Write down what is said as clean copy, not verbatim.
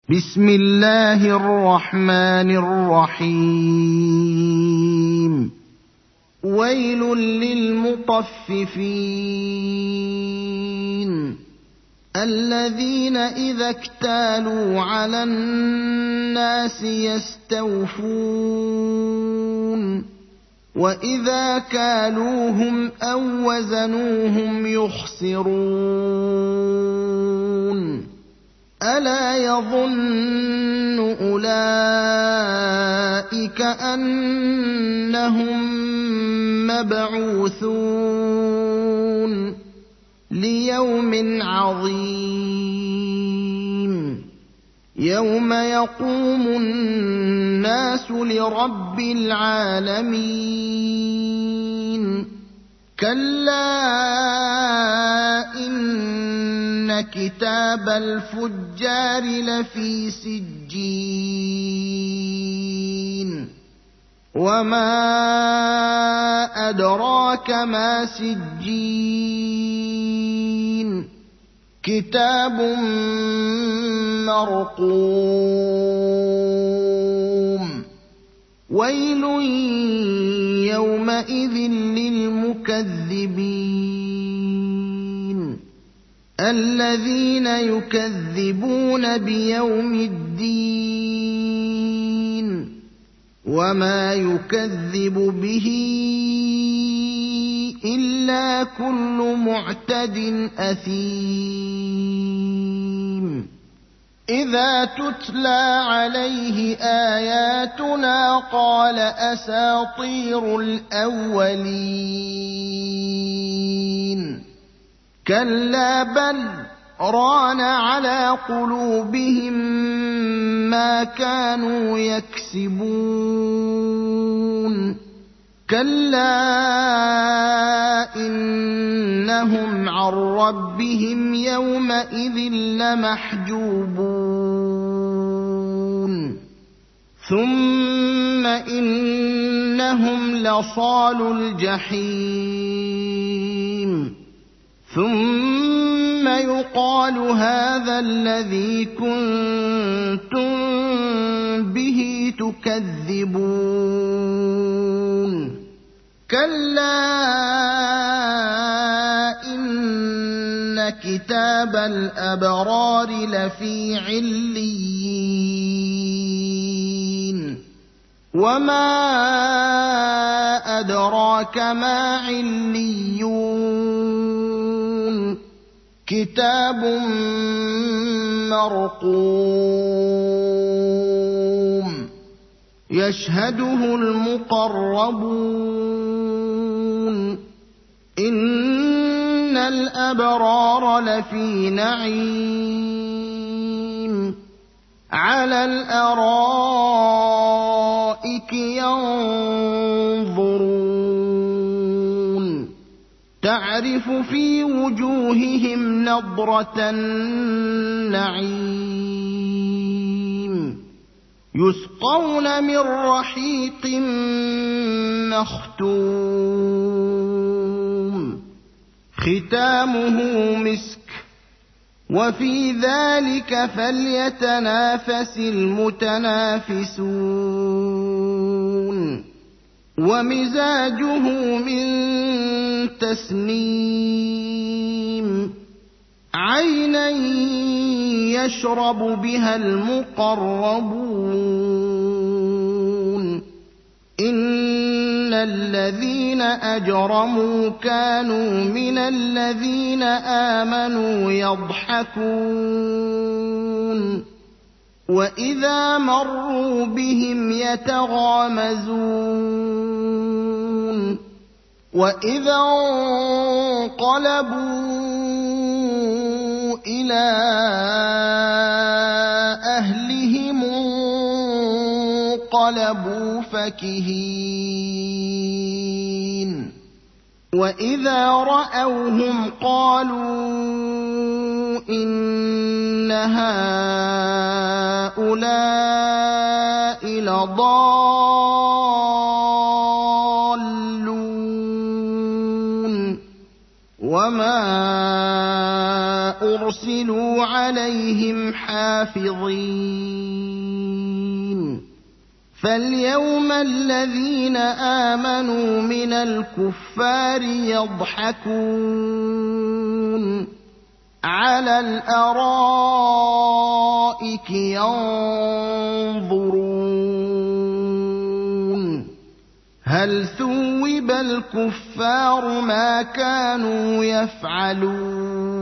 بسم الله الرحمن الرحيم ويل للمطففين الذين إذا اكتالوا على الناس يستوفون وإذا كالوهم أو وزنوهم يخسرون ألا يظن أولئك أنهم مبعوثون ليوم عظيم يوم يقوم الناس لرب العالمين كلا إن كتاب الفجار لفي سجين وما أدراك ما سجين كتاب مرقوم ويل يومئذ للمكذبين الذين يكذبون بيوم الدين وما يكذب به إلا كل معتد أثيم إذا تتلى عليه آياتنا قال أساطير الأولين كلا بل ران على قلوبهم ما كانوا يكسبون كلا إنهم عن ربهم يومئذ لمحجوبون ثم إنهم لصالو الجحيم ثم يقال هذا الذي كنتم به تكذبون كلا إن كتاب الأبرار لفي عليين وما أدراك ما عليون كتاب مرقوم يشهده المقربون إن الأبرار لفي نعيم على الأرائك ينظرون تعرف في وجوههم نضرة النعيم يسقون من رحيق مختوم ختامه مسك وفي ذلك فليتنافس المتنافسون ومزاجه من تسنيم عينا يشرب بها المقربون إن الذين أجرموا كانوا من الذين آمنوا يضحكون وإذا مروا بهم يتغامزون وإذا انقلبوا إلى أهلهم انقلبوا فكهين وإذا رأوهم قالوا إن هؤلاء لضالون وما أرسلوا عليهم حافظين حافظين فاليوم الذين آمنوا من الكفار يضحكون على الأرائك ينظرون هل ثوب الكفار ما كانوا يفعلون